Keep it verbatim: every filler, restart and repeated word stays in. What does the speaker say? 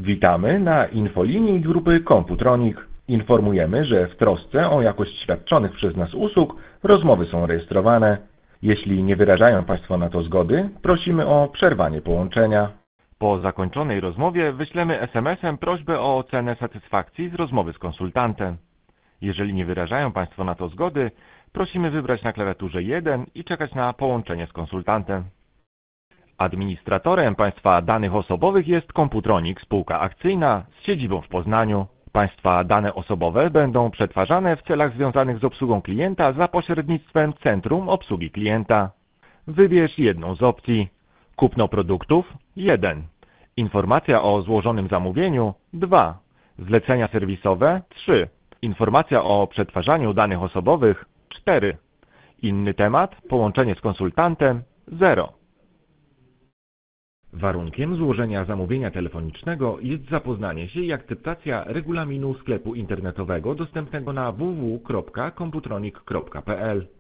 Witamy na infolinii grupy Computronic. Informujemy, że w trosce o jakość świadczonych przez nas usług rozmowy są rejestrowane. Jeśli nie wyrażają Państwo na to zgody, prosimy o przerwanie połączenia. Po zakończonej rozmowie wyślemy es em esem prośbę o ocenę satysfakcji z rozmowy z konsultantem. Jeżeli nie wyrażają Państwo na to zgody, prosimy wybrać na klawiaturze jeden i czekać na połączenie z konsultantem. Administratorem Państwa danych osobowych jest Computronic spółka akcyjna z siedzibą w Poznaniu. Państwa dane osobowe będą przetwarzane w celach związanych z obsługą klienta za pośrednictwem Centrum Obsługi Klienta. Wybierz jedną z opcji. Kupno produktów jeden. Informacja o złożonym zamówieniu dwa. Zlecenia serwisowe trzy. Informacja o przetwarzaniu danych osobowych cztery. Inny temat, połączenie z konsultantem zero. Warunkiem złożenia zamówienia telefonicznego jest zapoznanie się i akceptacja regulaminu sklepu internetowego dostępnego na w w w kropka computronic kropka p l.